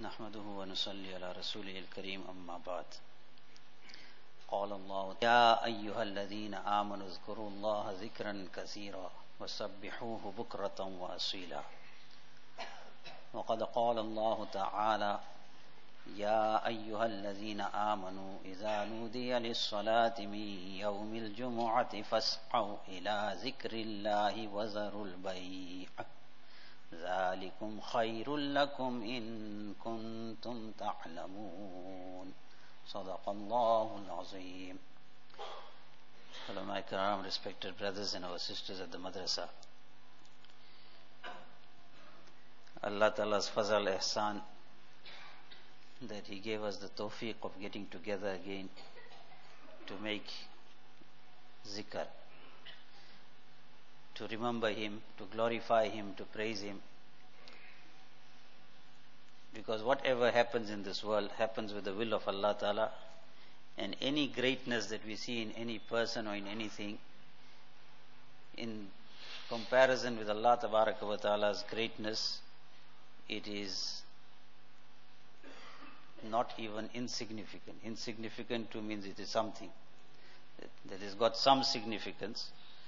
نحمده ونصلي على رسوله الكريم أما بعد قال الله يا أيها الذين آمنوا اذكروا الله ذكرا كثيرا وسبحوه بكرة وأصيلا وقد قال الله تعالى يا أيها الذين آمنوا إذا نودي للصلاة من يوم الجمعة فاسعوا إلى ذكر الله وذروا البيع ذلكم خير لكم إن كنتم تعلمون صدق الله العظيم. Ulama Ikram, respected brothers and our sisters at the madrasa, Allah Ta'ala's fazal ihsan that He gave us the tawfiq of getting together again to make zikr, to remember Him, to glorify Him, to praise Him. Because whatever happens in this world happens with the will of Allah Ta'ala, and any greatness that we see in any person or in anything, in comparison with Allah Ta'ala's greatness, it is not even insignificant. Insignificant too means it is something that has got some significance,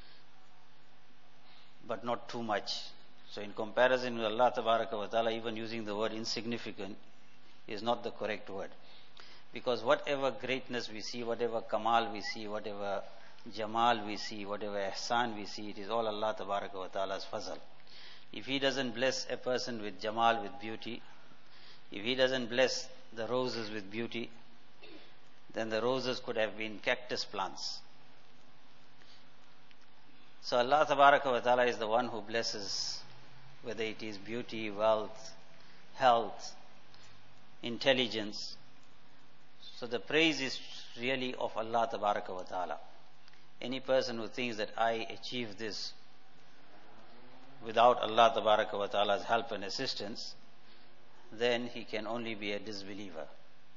but not too much. So in comparison with Allah Ta'ala, even using the word insignificant is not the correct word. Because whatever greatness we see, whatever kamal we see, whatever jamal we see, whatever ihsan we see, it is all Allah Ta'ala's fazal. If He doesn't bless a person with jamal, with beauty, if He doesn't bless the roses with beauty, then the roses could have been cactus plants. So Allah Ta'ala is the one who blesses, whether it is beauty, wealth, health, intelligence. So the praise is really of Allah Ta'ala. Any person who thinks that I achieve this without Allah Ta'ala's help and assistance, then he can only be a disbeliever.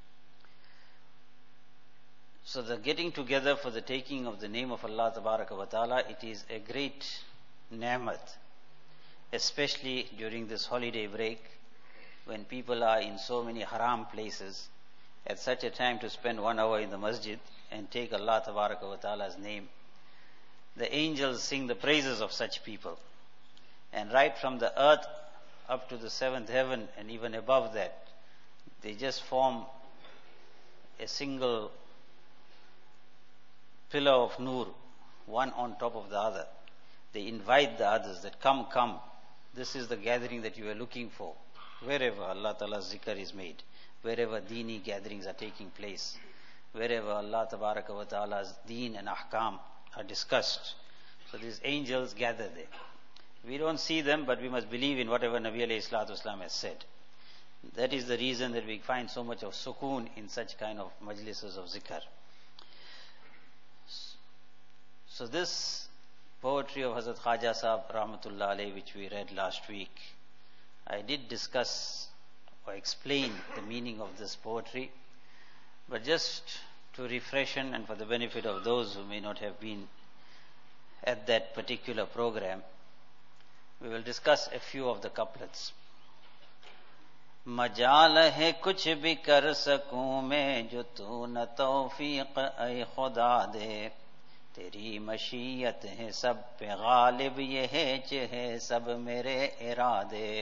So the getting together for the taking of the name of Allah Ta'ala, it is a great ni'mat, especially during this holiday break, when people are in so many haram places. At such a time, to spend 1 hour in the masjid and take Allah Ta'ala's name. The angels sing the praises of such people, and right from the earth up to the 7th heaven and even above that, they just form a single pillar of nur, one on top of the other. They invite the others that come, this is the gathering that you are looking for. Wherever Allah Ta'ala's zikr is made, wherever deeni gatherings are taking place, wherever Allah Ta'ala's deen and ahkam are discussed. So these angels gather there. We don't see them, but we must believe in whatever Nabi alayhi salatu wasalam has said. That is the reason that we find so much of sukoon in such kind of majlises of zikr. So this poetry of Hazrat Khaja Sahab Rahmatullah Alayhi, which we read last week, I did discuss or explain the meaning of this poetry, but just to refreshen and for the benefit of those who may not have been at that particular program, we will discuss a few of the couplets. मजाल है कुछ भी कर सकूं मैं जो तू न तौफीक ऐ खुदा दे तेरी मशीयत है सब पे गालिब ये है सब मेरे इरादे.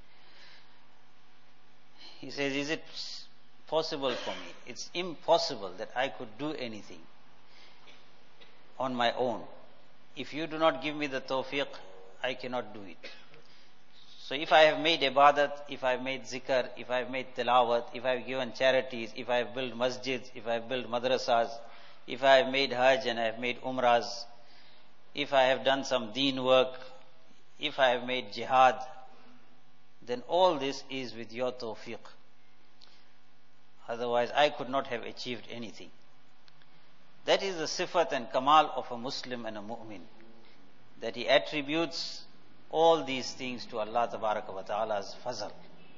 He says, is it possible for me? It's impossible that I could do anything on my own. If you do not give me the tawfiq, I cannot do it. So if I have made ibadat, if I have made zikr, if I have made tilawat, if I have given charities, if I have built masjids, if I have built madrasas, if I have made hajj and I have made umrahs, if I have done some deen work, if I have made jihad, then all this is with your tawfiq. Otherwise, I could not have achieved anything. That is the sifat and kamal of a Muslim and a mu'min, that he attributes all these things to Allah Ta'ala's fazal.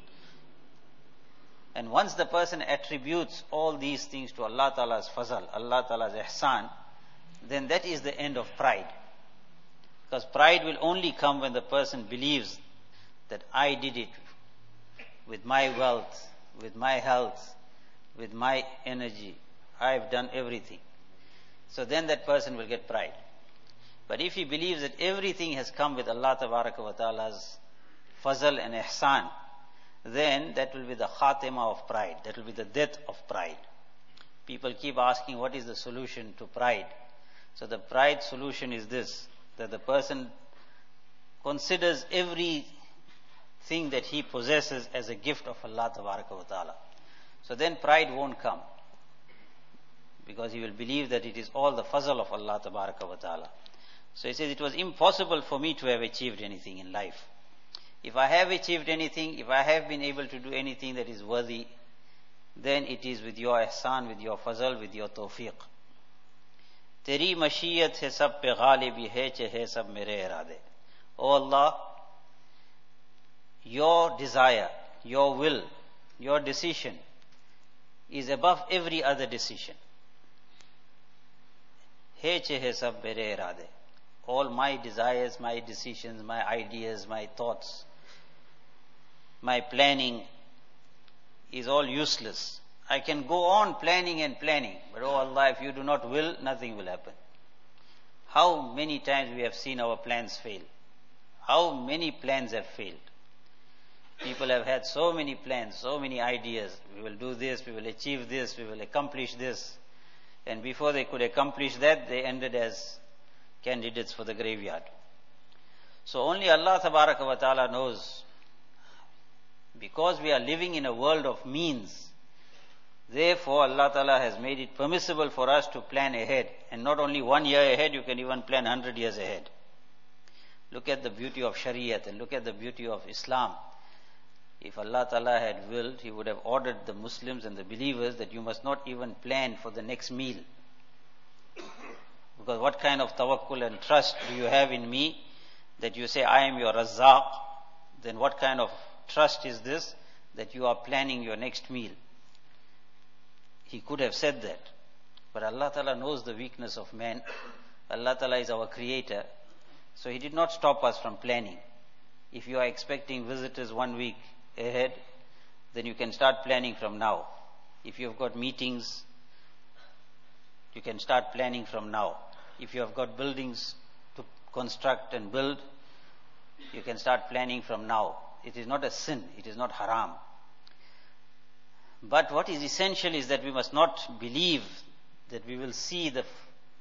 And once the person attributes all these things to Allah Ta'ala's fazal, Allah Ta'ala's ihsan, then that is the end of pride. Because pride will only come when the person believes that I did it with my wealth, with my health, with my energy. I've done everything. So then that person will get pride. But if he believes that everything has come with Allah Tabaraka wa Ta'ala's fazal and ihsan, then that will be the khatima of pride. That will be the death of pride. People keep asking, what is the solution to pride? So the pride solution is this, that the person considers everything that he possesses as a gift of Allah Tabaraka wa Ta'ala. So then pride won't come, because he will believe that it is all the fazl of Allah Tabaraka wa Ta'ala. So he says, it was impossible for me to have achieved anything in life. If I have achieved anything, if I have been able to do anything that is worthy, then it is with your ihsan, with your fazl, with your tawfiq. Teri mashiyat hai sab pe ghalibi hai che sab mere irade. O Allah, your desire, your will, your decision is above every other decision. Hai che sab mere irade. All my desires, my decisions, my ideas, my thoughts, my planning is all useless. I can go on planning and planning, but oh Allah, if you do not will, nothing will happen. How many times we have seen our plans fail? How many plans have failed? People have had so many plans, so many ideas. We will do this, we will achieve this, we will accomplish this. And before they could accomplish that, they ended as candidates for the graveyard. So only Allah Tabaraka wa Ta'ala knows. Because we are living in a world of means, therefore Allah Ta'ala has made it permissible for us to plan ahead. And not only 1 year ahead, you can even plan 100 years ahead. Look at the beauty of Shariat and look at the beauty of Islam. If Allah Ta'ala had willed, He would have ordered the Muslims and the believers that you must not even plan for the next meal. Because what kind of tawakkul and trust do you have in me that you say, I am your Razzaq? Then what kind of trust is this that you are planning your next meal? He could have said that. But Allah Ta'ala knows the weakness of man. Allah Ta'ala is our creator. So He did not stop us from planning. If you are expecting visitors 1 week ahead, then you can start planning from now. If you have got meetings, you can start planning from now. If you have got buildings to construct and build, you can start planning from now. It is not a sin, it is not haram. But what is essential is that we must not believe that we will see the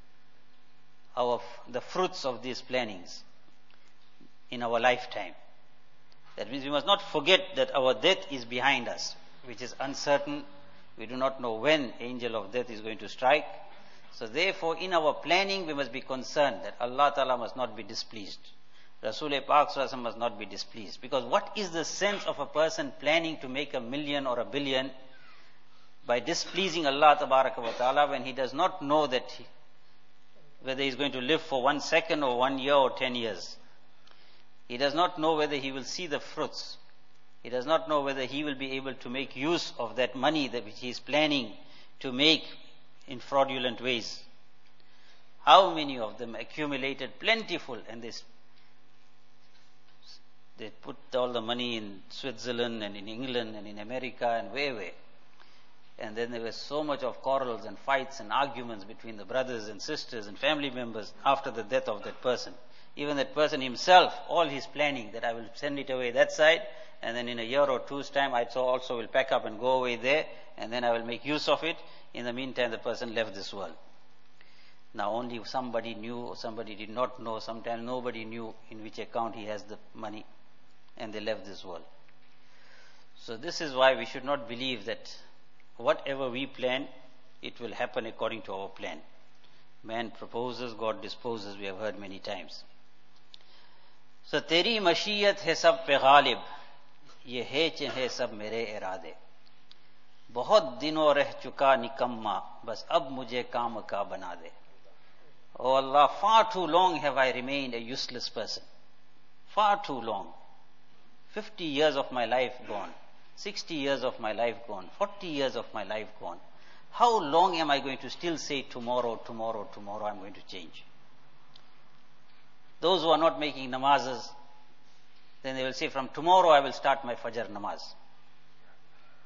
fruits of these plannings in our lifetime. That means we must not forget that our death is behind us, which is uncertain. We do not know when angel of death is going to strike. So therefore, in our planning, we must be concerned that Allah Ta'ala must not be displeased. Rasul-e Pak must not be displeased. Because what is the sense of a person planning to make 1 million or 1 billion by displeasing Allah Ta'ala when he does not know that whether he is going to live for 1 second or 1 year or 10 years. He does not know whether he will see the fruits. He does not know whether he will be able to make use of that money that which he is planning to make in fraudulent ways. How many of them accumulated plentiful, and they put all the money in Switzerland and in England and in America and where. And then there was so much of quarrels and fights and arguments between the brothers and sisters and family members after the death of that person. Even that person himself, all his planning that I will send it away that side, and then in a year or two's time I also will pack up and go away there, and then I will make use of it. In the meantime, the person left this world. Now only somebody knew or somebody did not know, sometimes nobody knew in which account he has the money, and they left this world. So this is why we should not believe that whatever we plan, it will happen according to our plan. Man proposes, God disposes, we have heard many times. So, teri mashiyat hai sab pe ghalib, ye hai sab mere irade. बहुत दिनों रह चुका निकम्मा, बस अब मुझे काम का बना दे. Oh Allah, far too long have I remained a useless person. Far too long. 50 years of my life gone. 60 years of my life gone. 40 years of my life gone. How long am I going to still say tomorrow, tomorrow, tomorrow I'm going to change? Those who are not making namazes, then they will say from tomorrow I will start my Fajr namaz.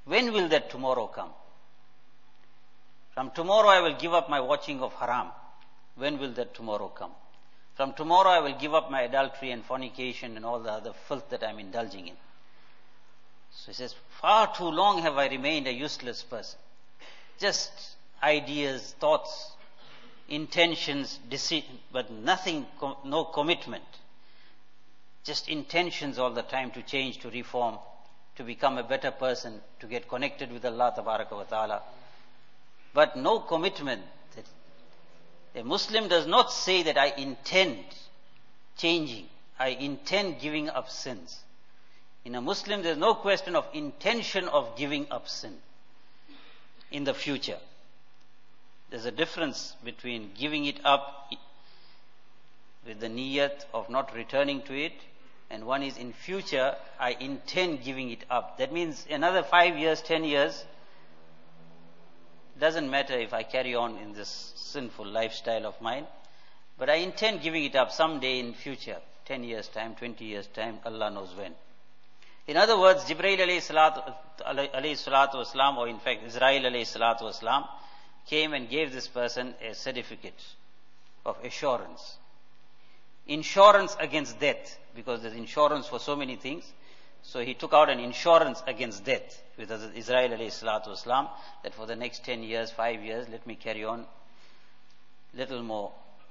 When will that tomorrow come? From tomorrow I will give up my watching of haram. When will that tomorrow come? From tomorrow I will give up my adultery and fornication and all the other filth that I am indulging in. So he says, far too long have I remained a useless person. Just ideas, thoughts, intentions, but nothing, no commitment. Just intentions all the time to change, to reform, to become a better person, to get connected with Allah Tabaraka wa Ta'ala. But no commitment. A Muslim does not say that I intend changing, I intend giving up sins. In a Muslim there is no question of intention of giving up sin in the future. There's a difference between giving it up with the niyat of not returning to it, and one is in future, I intend giving it up. That means another 5 years, 10 years, doesn't matter if I carry on in this sinful lifestyle of mine, but I intend giving it up someday in future, 10 years time, 20 years time, Allah knows when. In other words, Jibreel alayhi salatu wasalam, or in fact Israel alayhi salatu wasalam, came and gave this person a certificate of assurance. Insurance against death, because there's insurance for so many things. So he took out an insurance against death with Israel alayhi salatu wasalam, that for the next 10 years, 5 years, let me carry on little more,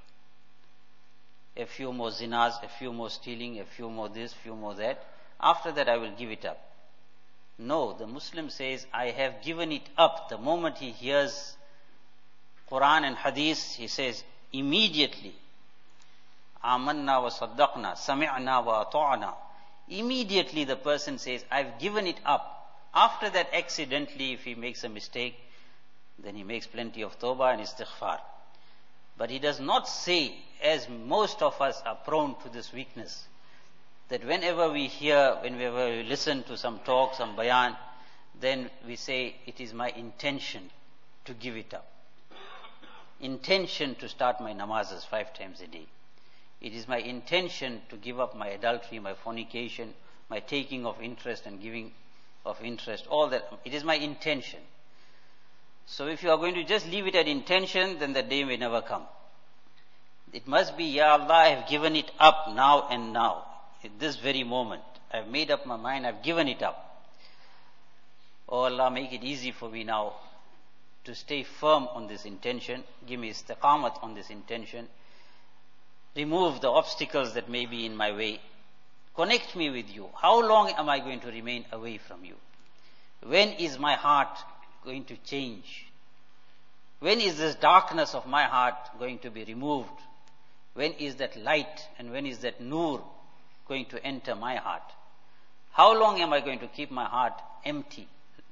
a few more zinas, a few more stealing, a few more this, few more that. After that I will give it up. No, the Muslim says, I have given it up. The moment he hears Quran and Hadith, he says immediately, Amanna wa saddaqna, sami'na wa ata'na. Immediately the person says, I've given it up. After that, accidentally, if he makes a mistake, then he makes plenty of tawbah and istighfar. But he does not say, as most of us are prone to this weakness, that whenever we hear, whenever we listen to some talk, some bayan, then we say, it is my intention to give it up. Intention to start my namazes 5 times a day. It is my intention to give up my adultery, my fornication, my taking of interest and giving of interest, all that. It is my intention. So if you are going to just leave it at intention, then the day may never come. It must be, Ya Allah, I have given it up now and now. At this very moment, I have made up my mind, I have given it up. Oh Allah, make it easy for me now to stay firm on this intention. Give me istiqamat on this intention. Remove the obstacles that may be in my way. Connect me with you. How long am I going to remain away from you? When is my heart going to change? When is this darkness of my heart going to be removed? When is that light and when is that nur going to enter my heart? How long am I going to keep my heart empty?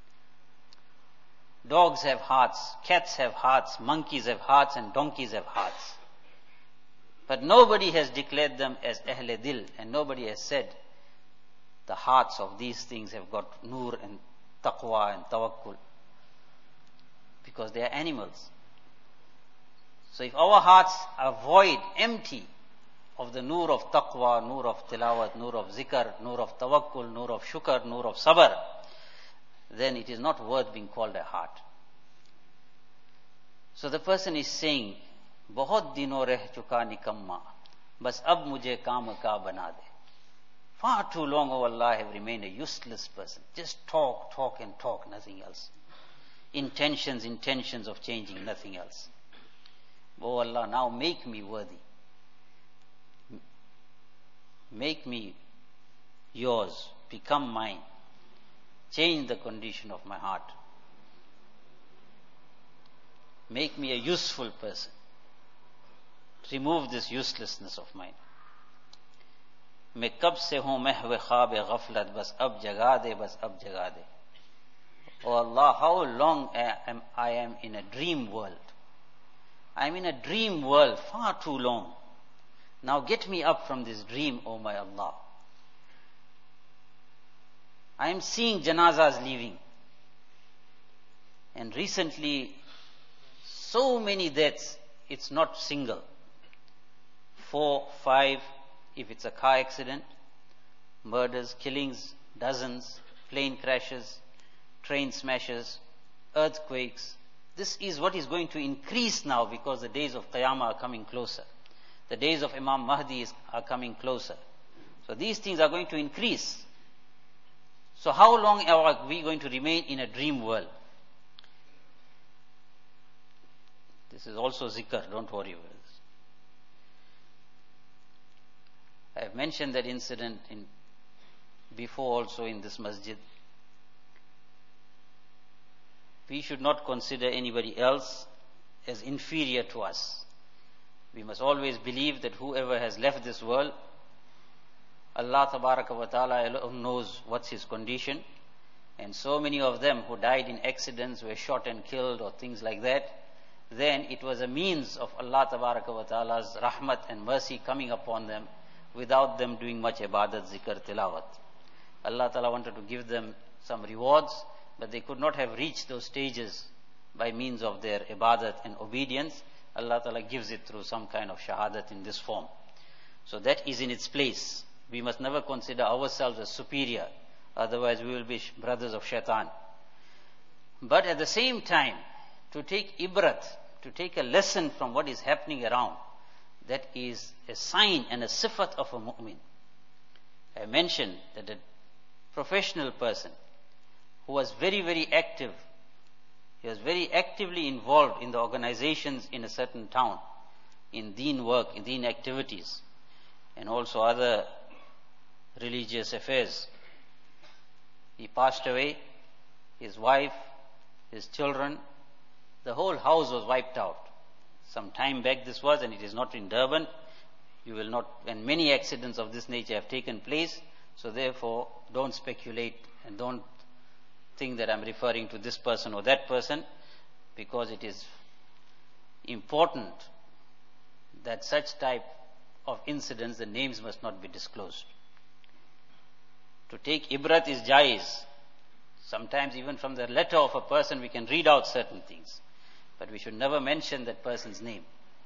Dogs have hearts, cats have hearts, monkeys have hearts, and donkeys have hearts. But nobody has declared them as Ahle Dil, and nobody has said the hearts of these things have got nur and taqwa and tawakkul, because they are animals. So if our hearts are void, empty of the nur of taqwa, nur of tilawat, nur of zikr, nur of tawakkul, nur of shukr, nur of sabr, then it is not worth being called a heart. So the person is saying, बहुत दिनों रह चुका निकम्मा, बस अब मुझे काम का बना दे. Far too long, oh Allah, I have remained a useless person. Just talk, talk and talk, nothing else. Intentions of changing, nothing else. Oh Allah, now make me worthy. Make me yours, become mine. Change the condition of my heart. Make me a useful person. Remove this uselessness of mine. मैं कब से हूं महव ख्वाब गफलत बस अब जगा दे बस अब जगा दे. Oh Allah, how long I am in a dream world. I am in a dream world far too long. Now get me up from this dream, oh my Allah. I am seeing janazas leaving. And recently, so many deaths, it's not single. 4, 5, if it's a car accident, murders, killings, dozens, plane crashes, train smashes, earthquakes. This is what is going to increase now because the days of Qiyamah are coming closer. The days of Imam Mahdi are coming closer. So these things are going to increase. So how long are we going to remain in a dream world? This is also zikr, don't worry about this. I have mentioned that incident before also in this masjid. We should not consider anybody else as inferior to us. We must always believe that whoever has left this world, Allah Tabaraka wa Ta'ala alone knows what's his condition. And so many of them who died in accidents, were shot and killed or things like that, then it was a means of Allah Tabaraka wa Ta'ala's rahmat and mercy coming upon them without them doing much ibadat, zikr, tilawat. Allah Ta'ala wanted to give them some rewards, but they could not have reached those stages by means of their ibadat and obedience. Allah Ta'ala gives it through some kind of shahadat in this form. So that is in its place. We must never consider ourselves as superior, otherwise we will be brothers of shaitan. But at the same time, to take ibrat, to take a lesson from what is happening around, that is a sign and a sifat of a mu'min. I mentioned that a professional person who was very, very active, he was very actively involved in the organizations in a certain town, in deen work, in deen activities, and also other religious affairs. He passed away, his wife, his children, the whole house was wiped out. Some time back this was, and it is not in Durban. You will not, and many accidents of this nature have taken place, so therefore don't speculate and don't think that I'm referring to this person or that person, because it is important that such type of incidents, the names must not be disclosed. To take ibrat is jaiz. Sometimes even from the letter of a person we can read out certain things, but we should never mention that person's name.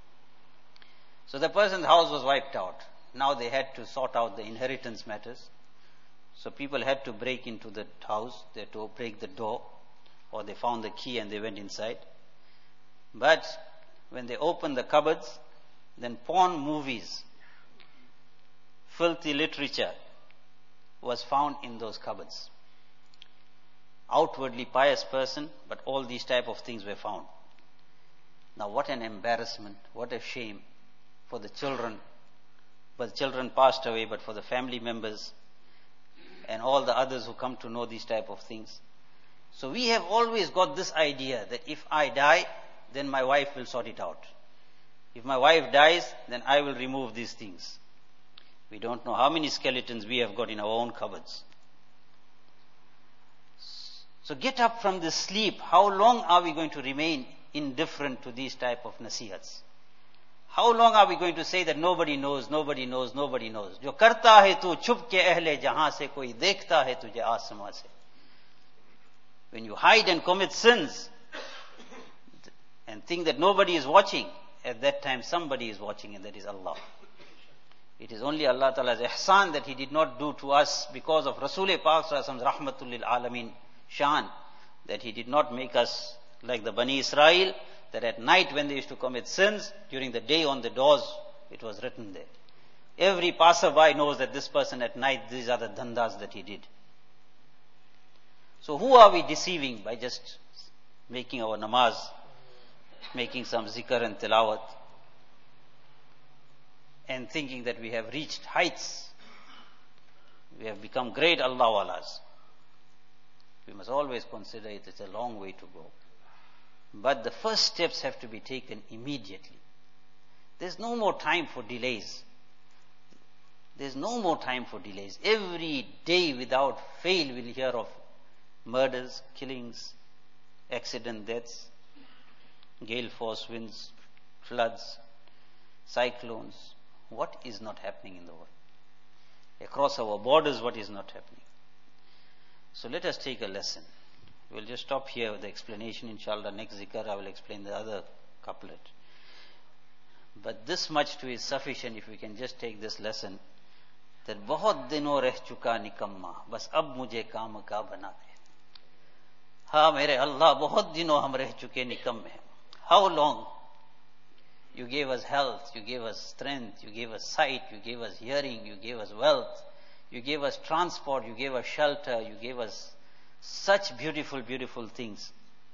So the person's house was wiped out. Now they had to sort out the inheritance matters. So people had to break into the house, they had to break the door, or they found the key and they went inside. But when they opened the cupboards, then porn movies, filthy literature was found in those cupboards. Outwardly pious person, but all these type of things were found. Now what an embarrassment, what a shame for the children. But the children passed away, but for the family members and all the others who come to know these type of things. So we have always got this idea that if I die, then my wife will sort it out. If my wife dies, then I will remove these things. We don't know how many skeletons we have got in our own cupboards. So get up from this sleep. How long are we going to remain indifferent to these type of nasihats? How long are we going to say that nobody knows, nobody knows, nobody knows? Jo karta hai tu chup ke ahle jahan se, koi dekhta hai tujhe asman se. When you hide and commit sins and think that nobody is watching, at that time somebody is watching, and that is Allah. It is only Allah Ta'ala's ihsan that He did not do to us because of Rasul-e Pak Sallallahu Alaihi Wasallam's rahmatul lil alameen shan, that He did not make us like the Bani Israel, that at night when they used to commit sins, during the day on the doors, it was written there. Every passerby knows that this person at night, these are the dhandas that he did. So who are we deceiving by just making our namaz, making some zikr and tilawat, and thinking that we have reached heights, we have become great Allah walas? We must always consider it is a long way to go. But the first steps have to be taken immediately. There's no more time for delays. There's no more time for delays. Every day without fail we'll hear of murders, killings, accident deaths, gale force winds, floods, cyclones. What is not happening in the world? Across our borders, what is not happening? So let us take a lesson. We'll just stop here with the explanation. Inshallah, next zikr I will explain the other couplet. But this much too is sufficient if we can just take this lesson. That बहुत दिनों रह चुका निकम्मा, बस अब मुझे काम का बना दे. हाँ मेरे अल्लाह बहुत दिनों हम रह चुके निकम्मे. How long? You gave us health, you gave us strength, you gave us sight, you gave us hearing, you gave us wealth, you gave us transport, you gave us shelter, you gave us such beautiful, beautiful things.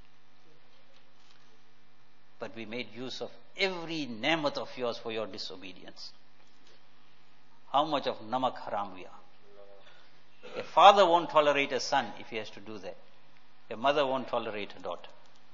But we made use of every nemat of yours for your disobedience. How much of namak haram we are. A father won't tolerate a son if he has to do that. A mother won't tolerate a daughter.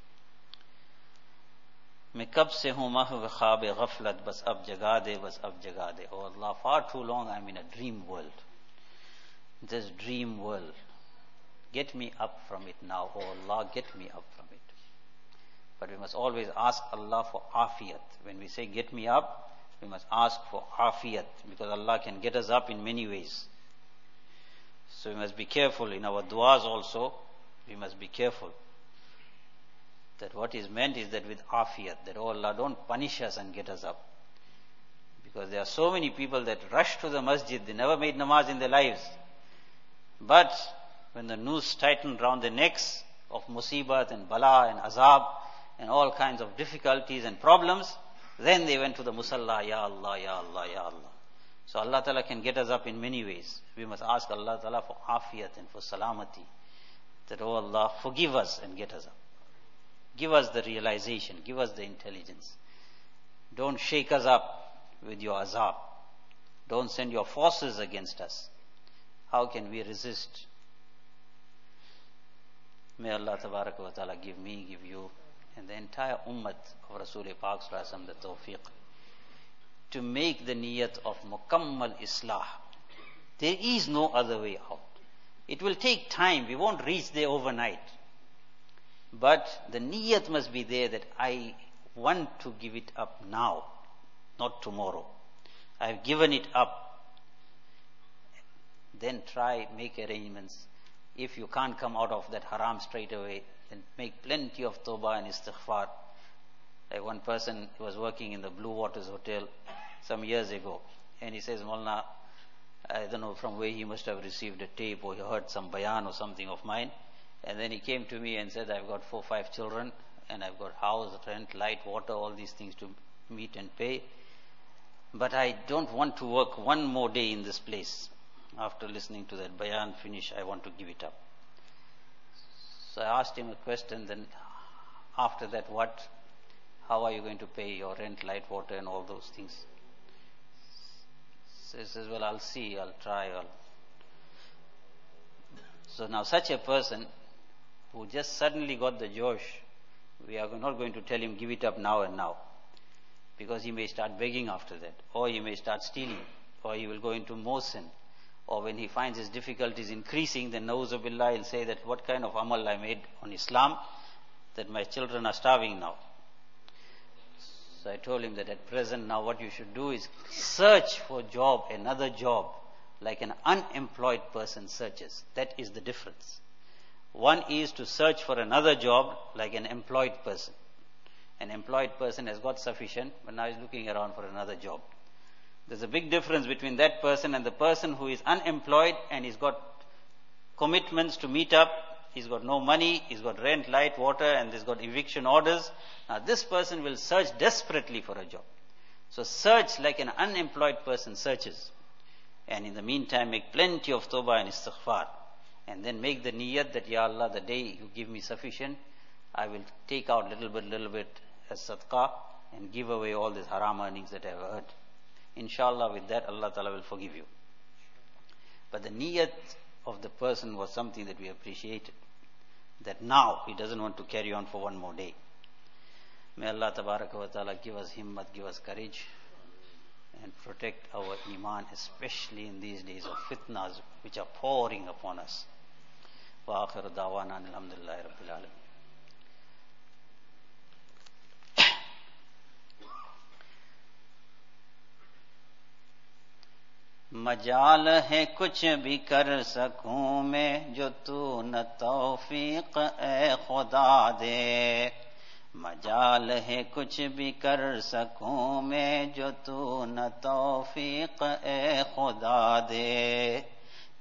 मैं कब से हूँ महव ख्वाब गफलत बस अब जगा दे बस अब जगा दे. Oh Allah, far too long I'm in a dream world. This dream world. Get me up from it now. Oh Allah, get me up from it. But we must always ask Allah for afiyat. When we say get me up, we must ask for afiyat, because Allah can get us up in many ways. So we must be careful in our du'as also. We must be careful that what is meant is that with afiyat, that oh Allah, don't punish us and get us up. Because there are so many people that rush to the masjid, they never made namaz in their lives. But when the noose tightened round their necks of musibat and bala and azab and all kinds of difficulties and problems, then they went to the musalla, Ya Allah, Ya Allah, Ya Allah. So Allah Ta'ala can get us up in many ways. We must ask Allah Ta'ala for afiyat and for salamati. That oh Allah, forgive us and get us up. Give us the realization, give us the intelligence. Don't shake us up with your azab. Don't send your forces against us. How can we resist? May Allah Tabaraka wa Ta'ala give me, give you, and the entire ummat of Rasul Pak Sallallahu Alaihi Wasallam the tawfiq to make the niyat of mukammal islah. There is no other way out. It will take time. We won't reach there overnight. But the niyat must be there that I want to give it up now, not tomorrow. I've given it up. Then try, make arrangements. If you can't come out of that haram straight away, then make plenty of tawbah and istighfar. Like one person who was working in the Blue Waters Hotel some years ago, and he says, Maulana, I don't know from where he must have received a tape or he heard some bayan or something of mine. And then he came to me and said, I've got 4 or 5 children and I've got house, rent, light, water, all these things to meet and pay. But I don't want to work one more day in this place. After listening to that bayan finish, I want to give it up. So I asked him a question, then after that what? How are you going to pay your rent, light, water and all those things? So he says, well, I'll see, I'll try. So now such a person who just suddenly got the josh, we are not going to tell him give it up now and now. Because he may start begging after that, or he may start stealing, or he will go into more sin. Or when he finds his difficulties increasing, then Nauzubillah will say that what kind of amal I made on Islam, that my children are starving now. So I told him that at present now what you should do is search for job, another job, like an unemployed person searches. That is the difference. One is to search for another job like an employed person. An employed person has got sufficient, but now is looking around for another job. There's a big difference between that person and the person who is unemployed and he's got commitments to meet up. He's got no money, he's got rent, light, water, and he's got eviction orders. Now this person will search desperately for a job. So search like an unemployed person searches. And in the meantime, make plenty of tawbah and istighfar. And then make the niyat that, Ya Allah, the day you give me sufficient, I will take out little bit as sadaqah and give away all these haram earnings that I have earned. Inshallah, with that, Allah Ta'ala will forgive you. But the niyat of the person was something that we appreciated. That now he doesn't want to carry on for one more day. May Allah Tabaraka wa Ta'ala give us himmat, give us courage, and protect our iman, especially in these days of fitnas which are pouring upon us. Wa akhiru da'wana alhamdulillahi rabbil alamin. मजाल है कुछ भी कर सकूं मैं जो तू न तौफीक ए खुदा दे मजाल है कुछ भी कर सकूं मैं जो तू न तौफीक ए खुदा दे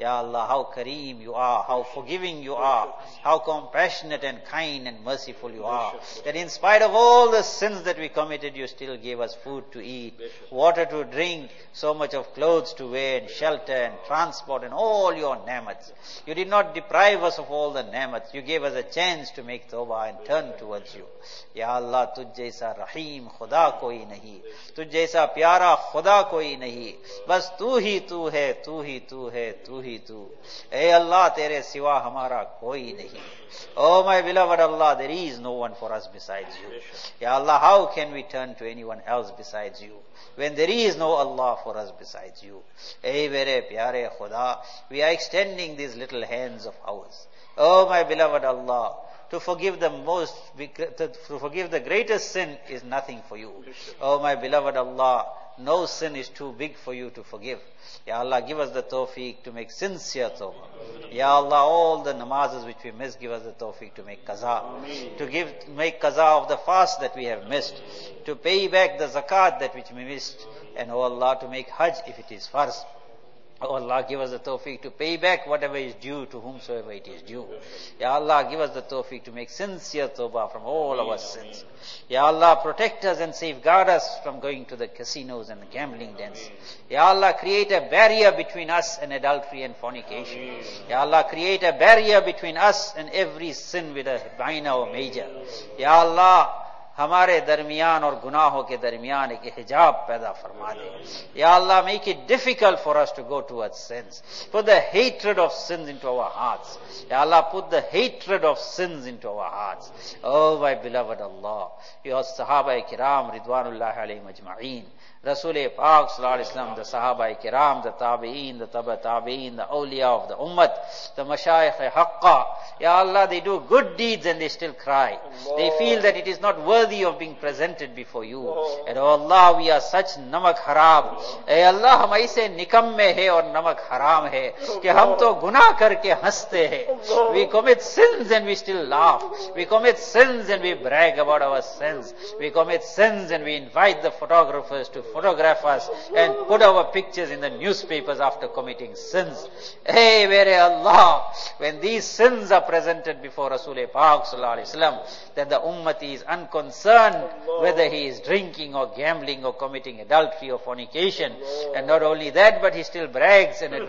Ya Allah, how Kareem you are, how forgiving you are, how compassionate and kind and merciful you are. That in spite of all the sins that we committed, you still gave us food to eat, water to drink, so much of clothes to wear, and shelter and transport and all your ni'mats. You did not deprive us of all the ni'mats. You gave us a chance to make tawbah and turn towards you. Ya Allah, तुझ जैसा रहीम खुदा कोई नहीं, तुझ जैसा प्यारा खुदा कोई नहीं, बस तू ही तू है, तू ही तू है, तू ही तू. ए अल्लाह, तेरे सिवा हमारा कोई नहीं. Oh my beloved Allah, there is no one for us besides you. Ya Allah, how can we turn to anyone else besides you when there is no Allah for us besides you? Hey mere pyare Khuda, we are extending these little hands of ours. Oh my beloved Allah, to forgive the greatest sin is nothing for you. Oh my beloved Allah, no sin is too big for you to forgive. Ya Allah, give us the tawfiq to make sincere tawbah. Ya Allah, all the namazes which we miss, give us the tawfiq to make qaza. To make qaza of the fast that we have missed. To pay back the zakat that which we missed. And oh Allah, to make hajj if it is farz. Oh Allah, give us the tawfiq to pay back whatever is due to whomsoever it is due. Ya Allah, give us the tawfiq to make sincere tawbah from all our sins. Ya Allah, protect us and safeguard us from going to the casinos and the gambling dens. Ya Allah, create a barrier between us and adultery and fornication. Ya Allah, create a barrier between us and every sin with a minor or major. Ya Allah, हमारे दरमियान और गुनाहों के दरमियान एक हिजाब पैदा फरमा दे. Ya Allah, make it difficult for us to go towards sins. Put the hatred of sins into our hearts. Ya Allah, put the hatred of sins into our hearts. Oh my beloved Allah, your Sahaba-i-Kiram Ridwanullahi alayhim ajma'een, Rasul Pak Sallallahu Alaihi Wasallam, the Sahaba-i-Kiram, the Tabi'een, the Tabi'een, the awliya of the Ummah, the Mashayikh-i-Haqqa. Ya Allah, they do good deeds and they still cry. They feel that it is not worthy of being presented before you. And oh Allah, we are such namak haram. Hey Allah, hum aise nikamme hai aur namak haram hai कि हम तो गुनाह करके हंसते हैं. We commit sins and we still laugh. We commit sins and we brag about our sins. We commit sins and we invite the photographers to photograph us and put our pictures in the newspapers after committing sins. Hey, where Allah, when these sins are presented before Rasul Pak Sallallahu Alaihi Wasallam, then the ummati is unconcerned whether he is drinking or gambling or committing adultery or fornication. And not only that, but he still brags and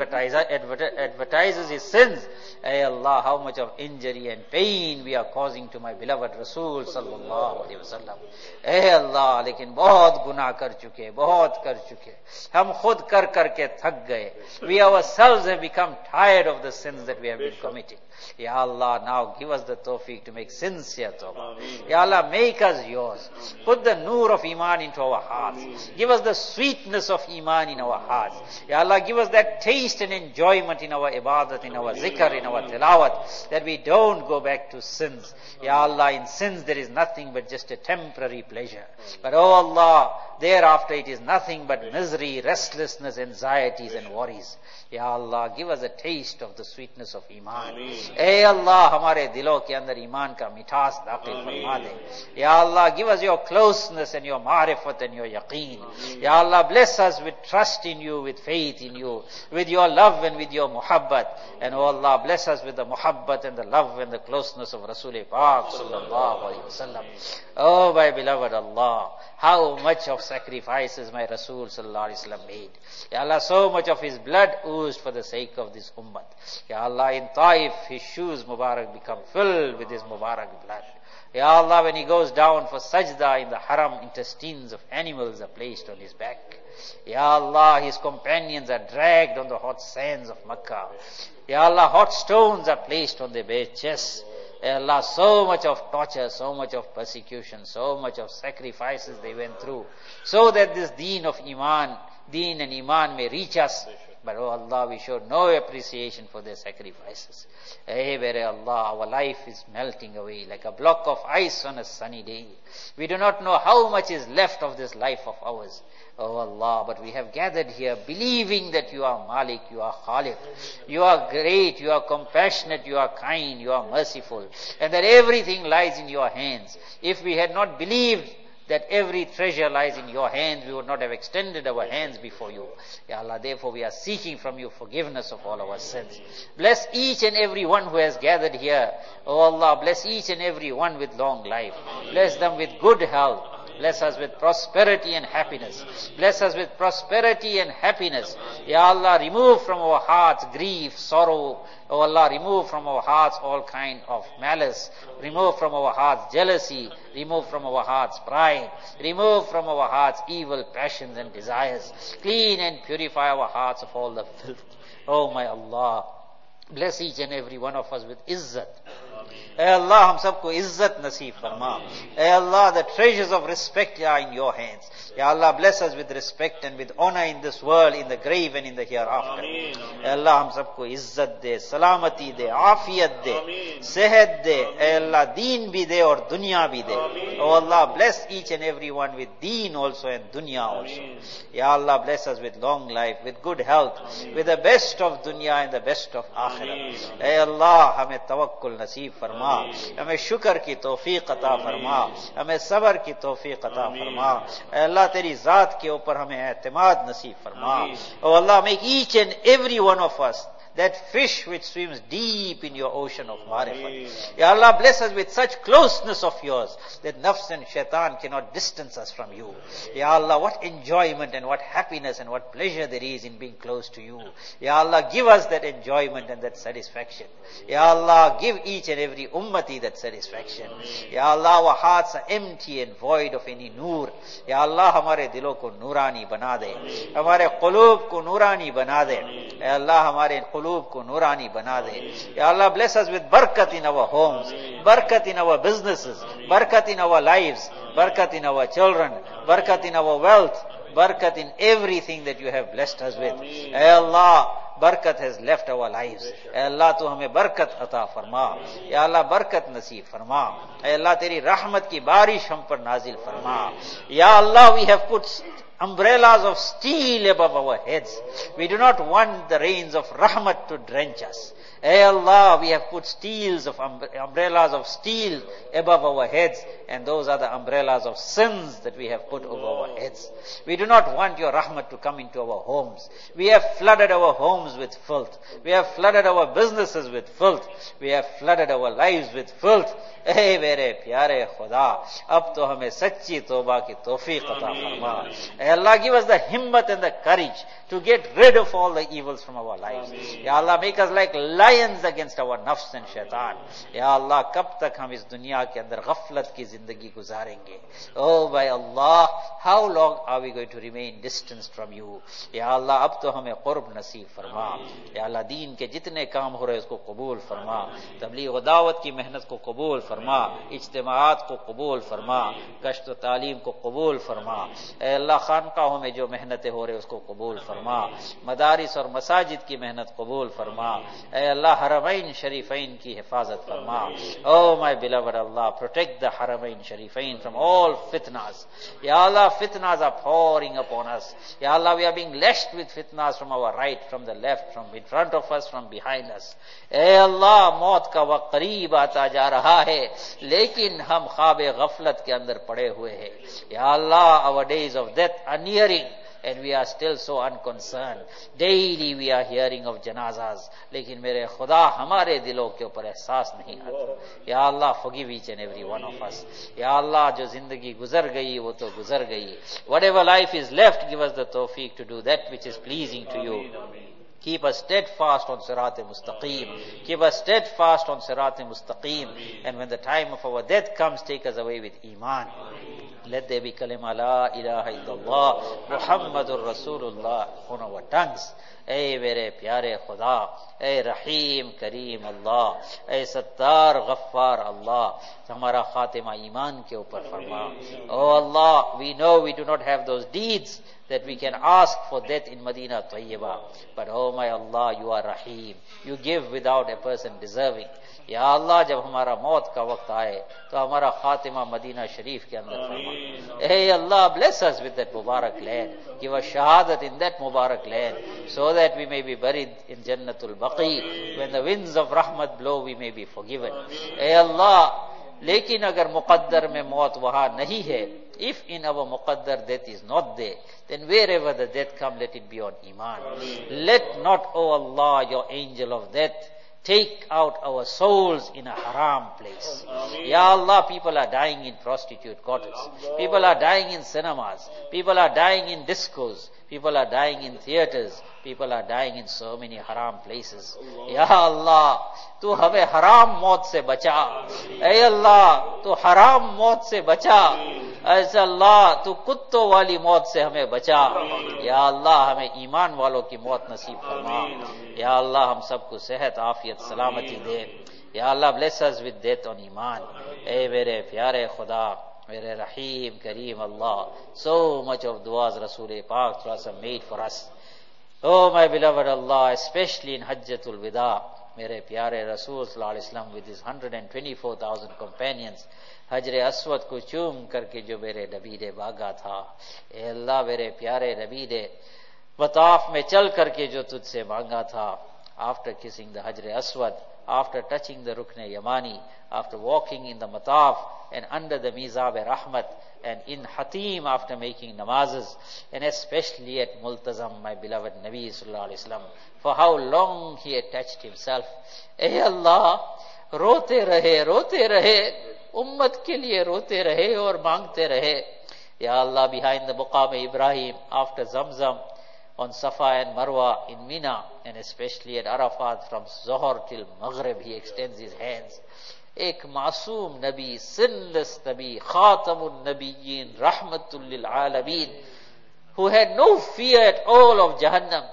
advertises his sins. Hey Allah, how much of injury and pain we are causing to my beloved Rasul Sallallahu Alaihi Wasallam. Hey Allah, लेकिन बहुत गुनाह कर चुके, बहुत कर चुके. हम खुद कर के थक गए. We ourselves have become tired of the sins that we have been committing. Ya Allah, now give us the tawfiq to make sincere tawbah. Ya Allah, make us yours. Put the noor of iman into our hearts. Give us the sweetness of iman in our hearts. Ya Allah, give us that taste and enjoyment in our ibadat, in our zikr, in our tilawat, that we don't go back to sins. Ya Allah, in sins there is nothing but just a temporary pleasure. But oh Allah, thereafter it is nothing but misery, restlessness, anxieties and worries. Ya Allah, give us a taste of the sweetness of iman. Hey Allah, हमारे दिलों के अंदर ईमान का मिठास दाखिल फरमा दे. Ya Allah, give us your closeness and your ma'rifat and your yaqeen. Ya Allah, bless us with trust in you, with faith in you, with your love and with your muhabbat. And oh Allah, bless us with the muhabbat and the love and the closeness of Rasul Pak Sallallahu Alaihi Wasallam. Oh my beloved Allah, how much of sacrifices my Rasul Sallallahu Alaihi Wasallam made. Ya Allah, so much of his blood oozed for the sake of this ummah. Ya Allah, in Taif, his shoes Mubarak become filled with his Mubarak blood. Ya Allah, when he goes down for sajda in the haram, intestines of animals are placed on his back. Ya Allah, his companions are dragged on the hot sands of Makkah. Ya Allah, hot stones are placed on their bare chests. Ya Allah, so much of torture, so much of persecution, so much of sacrifices they went through, so that this deen of iman, deen and iman may reach us. But oh Allah, we showed no appreciation for their sacrifices. Hey, where Allah, our life is melting away like a block of ice on a sunny day. We do not know how much is left of this life of ours. Oh Allah, but we have gathered here believing that you are Malik, you are Khaliq, you are great, you are compassionate, you are kind, you are merciful, and that everything lies in your hands. If we had not believed that every treasure lies in your hands, we would not have extended our hands before you. Ya Allah, therefore we are seeking from you forgiveness of all our sins. Bless each and every one who has gathered here. Oh Allah, bless each and every one with long life. Bless them with good health. Bless us with prosperity and happiness. Bless us with prosperity and happiness. Ya Allah, remove from our hearts grief, sorrow. Oh Allah, remove from our hearts all kind of malice. Remove from our hearts jealousy. Remove from our hearts pride. Remove from our hearts evil passions and desires. Clean and purify our hearts of all the filth. Oh my Allah, bless each and every one of us with izzat. Ay Allah, hum sabko izzat naseeb farma. Ay Allah, the treasures of respect are in your hands. Ya Allah, bless us with respect and with honor in this world, in the grave and in the hereafter. Ay Allah, hum sabko izzat de, salamati de, afiyat de, sehat de. Ay Allah, deen bhi de aur dunya bhi de. Oh Allah, bless each and every one with deen also and dunya also. Ya Allah, bless us with long life, with good health, with the best of dunya and the best of akhirah. Ay Allah, hame tawakkul naseeb farma. हमें शुक्र की तौफीक अता फरमा, हमें सब्र की तौफीक अता फरमा. अल्लाह तेरी जात के ऊपर हमें एतमाद नसीब फरमा. Oh Allah, make each and every one of us that fish which swims deep in your ocean of marifat. Ya Allah, bless us with such closeness of yours that nafs and shaitan cannot distance us from you. Ya Allah, what enjoyment and what happiness and what pleasure there is in being close to you. Ya Allah, give us that enjoyment and that satisfaction. Ya Allah, give each and every ummati that satisfaction. Ya Allah, our hearts are empty and void of any noor. Ya Allah, हमारे दिलों को नूरानी बना दे, हमारे क़ुलूब को नूरानी बना दे. Ya Allah, हमारे क़ुलूब को नूरानी बना दे. Ya Allah, bless us with barakat in our homes, barakat in our businesses, barakat in our lives, barakat in our children, barakat in our wealth, barakat in everything that you have blessed us with. Ay Allah, बरकत has left our lives. ऐ अल्लाह तू हमें बरकत अता फरमा. या अल्लाह बरकत नसीब फरमा. ऐ अल्लाह तेरी रहमत की बारिश हम पर नाजिल फरमा. या अल्लाह, we have put umbrellas of steel above our heads. We do not want the rains of rahmat to drench us. Ay Allah, we have put umbrellas of steel above our heads, and those are the umbrellas of sins that we have put over our heads. We do not want your rahmat to come into our homes. We have flooded our homes with filth. We have flooded our businesses with filth. We have flooded our lives with filth. Hey mere pyare Khuda, ab to hame sacchi tawbah ki tawfiq ata farma. Hey Allah, give us the himmat and the courage to get rid of all the evils from our lives. Ya Allah, make us like lions against our nafs and shaitan. Ya Allah, kab tak hum is dunya ke andar ghaflat ki zindagi guzarenge? Oh by Allah, how long are we going to remain distanced from you? Ya Allah, ab to hame qurb naseeb farma. Ya Allah, deen ke jitne kaam ho rahe usko qabul farma. Tabligh wa da'wat ki mehnat ko qabul farma. Ijtimaat ko qabul farma. Gasht wa ta'aleem ko qabul farma. Ay Allah, khanqahon mein jo mehnatein ho rahe usko qabul farma. मदारिस और मसाजिद की मेहनत कबूल फरमा. ऐ अल्लाह, हरमैन शरीफैन की हिफाजत फरमा. Oh my beloved Allah, protect the Haramain Sharifain from all fitnas. Ya Allah, fitnas are pouring upon us. Ya Allah, we are being lashed with fitnas from our right, from the left, from in front of us, from behind us. I Allah, मौत का वक्त करीब आता जा रहा है, लेकिन हम ख्वाब गफलत के अंदर पड़े हुए हैं. Ya Allah, our days of death are nearing, and we are still so unconcerned. Daily we are hearing of janazas, लेकिन मेरे खुदा हमारे दिलों के ऊपर एहसास नहीं आता. या अल्लाह, forgive each and every one of us. या अल्लाह, जो जिंदगी गुजर गई वो तो गुजर गई. Whatever life is left, give us the tawfiq to do that which is pleasing to you. Keep us steadfast on Sirat-e Mustaqim. Keep us steadfast on Sirat-e Mustaqim. And when the time of our death comes, take us away with Iman. Let there be kalima la ilaha illallah Muhammadur Rasulullah on our tongues. Ay mere pyare Khuda, ay Rahim Kareem Allah, ay Sattar Ghaffar Allah, hamara khatima iman ke upar farma. Oh Allah, we know we do not have those deeds that we can ask for death in Madinah Tayyibah. But oh my Allah, you are Rahim. You give without a person deserving. Ya Allah, जब हमारा मौत का वक्त आए तो हमारा Khatima Medina शरीफ के अंदर फरमा. Hey Allah, bless us with that Mubarak land. Give us shahadat in that Mubarak land, so that we may be buried in Jannatul Baqi. When the winds of rahmat blow, we may be forgiven. Hey Allah, लेकिन अगर मुकद्दर में मौत वहां नहीं है If in our muqaddar death is not there, then wherever the death come, let it be on iman. Let not, O Allah, your angel of death, take out our souls in a haram place. Ya Allah, people are dying in prostitute quarters. People are dying in cinemas. People are dying in discos. People are dying in theaters. People are dying in so many haram places. Ya Allah, Tu hame haram maut se bacha. Ay Allah, Tu haram maut se bacha. ऐसा अल्लाह तू कुत्तों वाली मौत से हमें बचा. या अल्लाह हमें ईमान वालों की मौत नसीब फरमा. या अल्लाह हम सबको सेहत आफियत सलामती दे. या अल्लाह bless us with death on ईमान. ए मेरे प्यारे खुदा, मेरे रहीम करीम अल्लाह, so much of duas Rasul Pak made for us. Oh my beloved Allah, especially in Hajjatul Wida, मेरे प्यारे रसूल सल्लल्लाहु अलैहि वसल्लम with his 124,000 companions, हजरे अस्वद को चूम करके जो मेरे नबी ने मांगा था. ए अल्लाह, मेरे प्यारे नबी ने मताफ में चल करके जो तुझसे मांगा था, after kissing the Hajre Aswad, after touching the Rukne Yamani, after walking in the Mataf and under the Mizab-e-Rahmat, and in Hatim after making namazes, and especially at Multazam, my beloved Nabi Sallallahu Alaihi Wasallam, for how long he attached himself. Eh Allah, rote rahe, ummat ke liye rote rahe aur mangte rahe. Ya Allah, behind the Muqam Ibrahim, after Zamzam, on Safa and Marwa in Mina, and especially at Arafat from Zohar till Maghrib, he extends his hands. Ek masoom Nabi, sinless Nabi, Khatamun Nabiyyin, Rahmatul lil Alameen, who had no fear at all of Jahannam.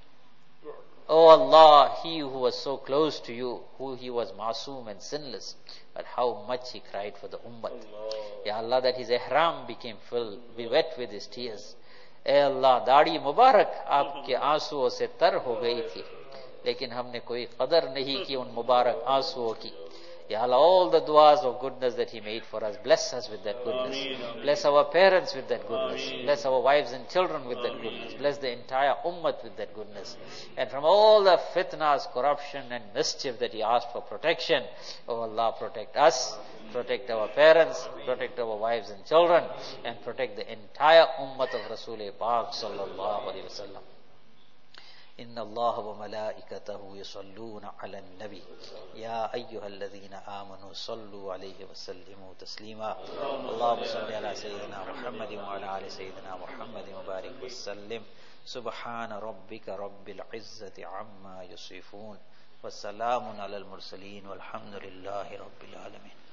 Oh Allah, he who was so close to you, who he was masoom and sinless, but how much he cried for the Ummah. Ya Allah, that his ihram became wet with his tears. ए अल्लाह, दाढ़ी मुबारक आपके आंसुओं से तर हो गई थी, लेकिन हमने कोई कदर नहीं की उन मुबारक आंसुओं की. Ya Allah, all the duas of goodness that he made for us, bless us with that goodness. Bless our parents with that goodness. Bless our wives and children with that goodness. Bless the entire ummah with that goodness. And from all the fitnas, corruption and mischief that he asked for protection, oh Allah, protect us, protect our parents, protect our wives and children, and protect the entire ummah of Rasul Pak sallallahu alaihi wasallam. إن الله وملائكته يصلون على النبي يا أيها الذين آمنوا صلوا عليه وسلموا تسليما. اللهم صل على سيدنا محمد وعلى آل سيدنا محمد وبارك وسلم. سبحان ربك رب العزة عما يصفون وسلام على المرسلين والحمد لله رب العالمين.